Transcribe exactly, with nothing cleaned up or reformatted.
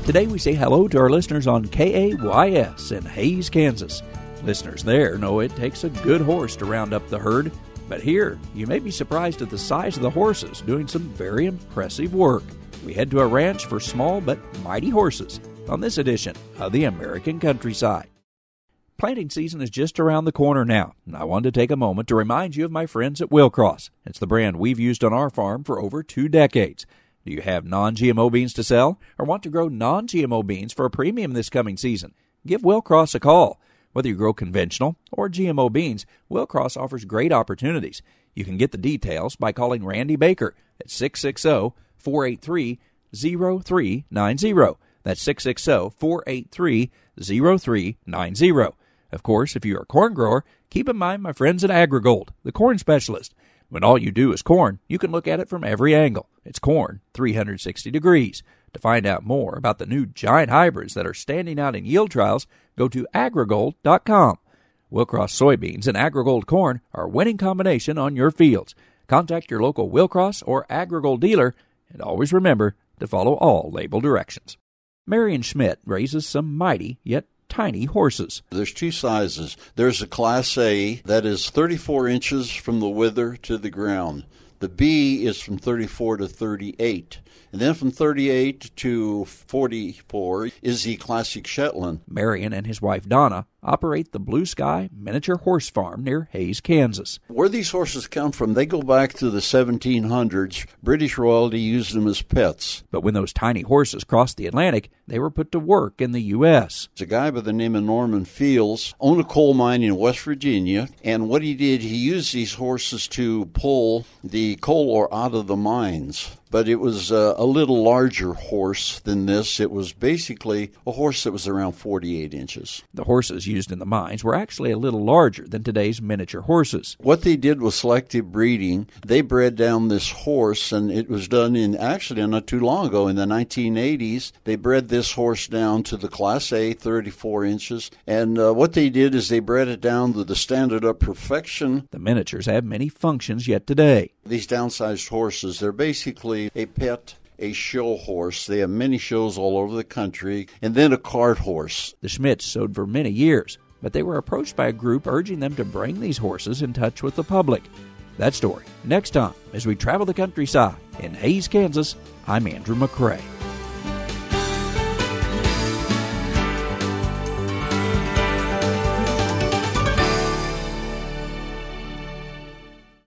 Today we say hello to our listeners on K A Y S in Hays, Kansas. Listeners there know it takes a good horse to round up the herd, but here you may be surprised at the size of the horses doing some very impressive work. We head to a ranch for small but mighty horses on this edition of the American Countryside. Planting season is just around the corner now, and I wanted to take a moment to remind you of my friends at Willcross. It's the brand we've used on our farm for over two decades. Do you have non-G M O beans to sell or want to grow non-G M O beans for a premium this coming season? Give Willcross a call. Whether you grow conventional or G M O beans, Willcross offers great opportunities. You can get the details by calling Randy Baker at six six zero, four eight three, zero three nine zero. That's six six zero, four eight three, zero three nine zero. Of course, if you're a corn grower, keep in mind my friends at AgriGold, the corn specialist. When all you do is corn, you can look at it from every angle. It's corn three hundred sixty degrees. To find out more about the new giant hybrids that are standing out in yield trials, go to agrigold dot com. Willcross soybeans and AgriGold corn are a winning combination on your fields. Contact your local Willcross or AgriGold dealer, and always remember to follow all label directions. Marion Schmidt raises some mighty yet tiny horses. There's two sizes. There's a Class A that is thirty-four inches from the wither to the ground. The B is from thirty-four to thirty-eight. And then from thirty-eight to forty-four is the Classic Shetland. Marion and his wife Donna operate the Blue Sky Miniature Horse Farm near Hays, Kansas. Where these horses come from, they go back to the seventeen hundreds. British royalty used them as pets. But when those tiny horses crossed the Atlantic, they were put to work in the U S. It's a guy by the name of Norman Fields, owned a coal mine in West Virginia, and what he did, he used these horses to pull the coal ore out of the mines. But it was uh, a little larger horse than this. It was basically a horse that was around forty-eight inches. The horses used in the mines were actually a little larger than today's miniature horses. What they did was selective breeding. They bred down this horse, and it was done in actually not too long ago, in the nineteen eighties. They bred this horse down to the Class A, thirty-four inches. And uh, what they did is they bred it down to the standard of perfection. The miniatures have many functions yet today. These downsized horses, they're basically a pet, a show horse. They have many shows all over the country, and then a cart horse. The Schmidts sowed for many years, but they were approached by a group urging them to bring these horses in touch with the public. That story next time as we travel the countryside. In Hays, Kansas, I'm Andrew McCrae.